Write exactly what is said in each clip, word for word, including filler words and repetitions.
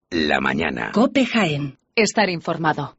la mañana. COPE Jaén. Estar informado.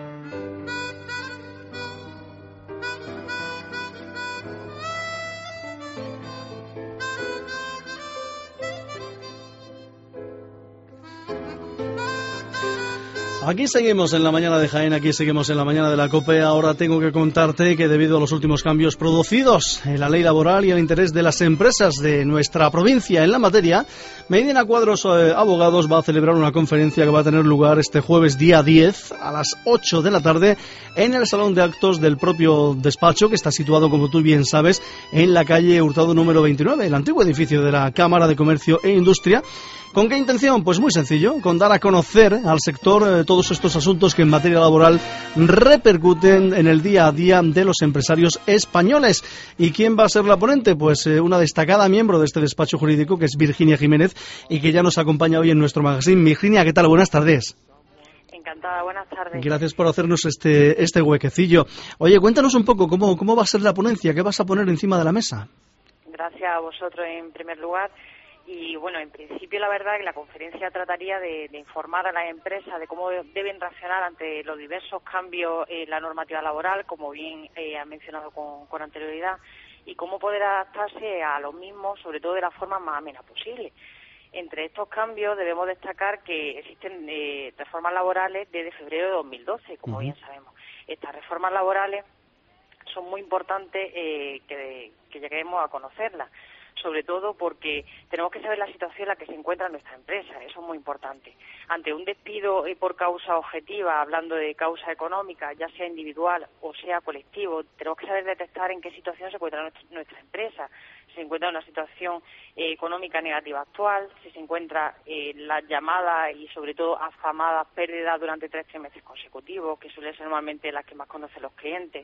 Aquí seguimos en la mañana de Jaén, aquí seguimos en la mañana de la COPE. Ahora tengo que contarte que debido a los últimos cambios producidos en la ley laboral y el interés de las empresas de nuestra provincia en la materia, Medina Cuadros eh, Abogados va a celebrar una conferencia que va a tener lugar este jueves día diez a las ocho de la tarde en el salón de actos del propio despacho, que está situado, como tú bien sabes, en la calle Hurtado número veintinueve, el antiguo edificio de la Cámara de Comercio e Industria. ¿Con qué intención? Pues muy sencillo, con dar a conocer al sector eh, todos estos asuntos que en materia laboral repercuten en el día a día de los empresarios españoles. ¿Y quién va a ser la ponente? Pues eh, una destacada miembro de este despacho jurídico, que es Virginia Jiménez, y que ya nos acompaña hoy en nuestro magazine. Virginia, ¿qué tal? Buenas tardes. Encantada, buenas tardes. Gracias por hacernos este, este huequecillo. Oye, cuéntanos un poco cómo, cómo va a ser la ponencia, qué vas a poner encima de la mesa. Gracias a vosotros en primer lugar. Y bueno, en principio la verdad que la conferencia trataría de, de informar a las empresas de cómo deben reaccionar ante los diversos cambios en la normativa laboral, como bien eh, han mencionado con, con anterioridad, y cómo poder adaptarse a los mismos, sobre todo de la forma más amena posible. Entre estos cambios debemos destacar que existen eh, reformas laborales desde febrero de dos mil doce, como uh-huh. bien sabemos. Estas reformas laborales son muy importantes eh, que, que lleguemos a conocerlas, sobre todo porque tenemos que saber la situación en la que se encuentra nuestra empresa, eso es muy importante. Ante un despido por causa objetiva, hablando de causa económica, ya sea individual o sea colectivo, tenemos que saber detectar en qué situación se encuentra nuestra, nuestra empresa. Si se encuentra en una situación eh, económica negativa actual, si se encuentra eh, las llamadas y sobre todo afamadas pérdidas durante tres trimestres consecutivos, que suelen ser normalmente las que más conocen los clientes,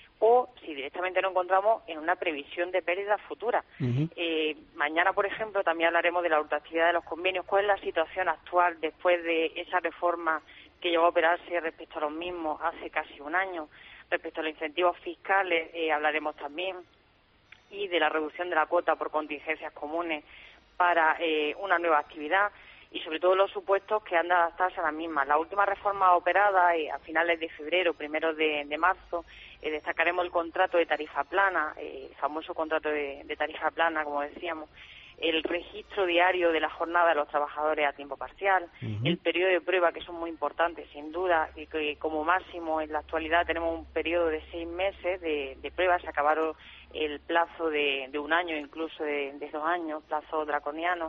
o si directamente nos encontramos en una previsión de pérdidas futuras. Uh-huh. Eh, mañana, por ejemplo, también hablaremos de la ultraactividad de los convenios. ¿Cuál es la situación actual después de esa reforma que llegó a operarse respecto a los mismos hace casi un año? Respecto a los incentivos fiscales eh, hablaremos también, y de la reducción de la cuota por contingencias comunes para eh, una nueva actividad, y sobre todo los supuestos que han de adaptarse a las mismas. La última reforma operada eh, a finales de febrero, primeros de, de marzo, eh, destacaremos el contrato de tarifa plana, eh, el famoso contrato de, de tarifa plana, como decíamos, el registro diario de la jornada de los trabajadores a tiempo parcial, uh-huh. el periodo de prueba, que son muy importantes, sin duda, y que como máximo en la actualidad tenemos un periodo de seis meses de, de prueba. Se acabaron el plazo de, de un año, incluso de, de dos años, plazo draconiano.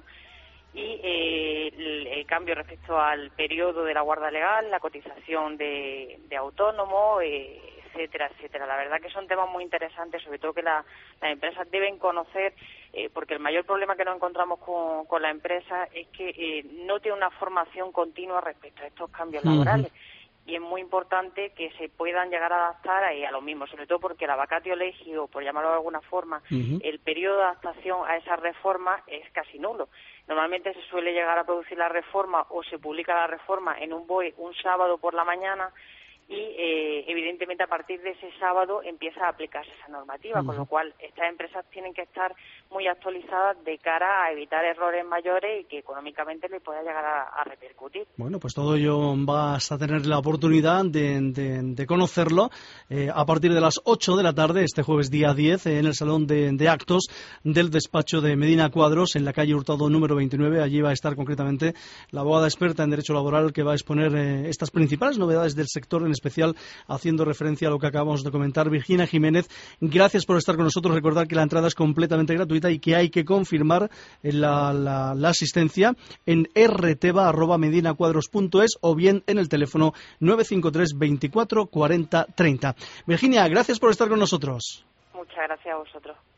Y eh, el, el cambio respecto al periodo de la guarda legal, la cotización de, de autónomo, eh, etcétera, etcétera. La verdad que son temas muy interesantes, sobre todo que la, las empresas deben conocer, eh, porque el mayor problema que nos encontramos con, con la empresa es que eh, no tiene una formación continua respecto a estos cambios laborales. Uh-huh. Y es muy importante que se puedan llegar a adaptar a, a lo mismo, sobre todo porque la vacatio legis, o por llamarlo de alguna forma, uh-huh. el periodo de adaptación a esa reforma es casi nulo. Normalmente se suele llegar a producir la reforma o se publica la reforma en un B O E un sábado por la mañana, y eh, evidentemente a partir de ese sábado empieza a aplicarse esa normativa, uh-huh. con lo cual estas empresas tienen que estar muy actualizadas de cara a evitar errores mayores y que económicamente les pueda llegar a, a repercutir. Bueno, pues todo ello vas a tener la oportunidad de, de, de conocerlo eh, a partir de las ocho de la tarde, este jueves día diez, eh, en el salón de, de actos del despacho de Medina Cuadros, en la calle Hurtado número veintinueve. Allí va a estar concretamente la abogada experta en Derecho Laboral, que va a exponer eh, estas principales novedades del sector, en especial haciendo referencia a lo que acabamos de comentar. Virginia Jiménez, gracias por estar con nosotros. Recordar que la entrada es completamente gratuita y que hay que confirmar la, la, la asistencia en erreteva arroba medinacuadros punto es o bien en el teléfono nueve cinco tres veinticuatro cuarenta treinta. Virginia, gracias por estar con nosotros. Muchas gracias a vosotros.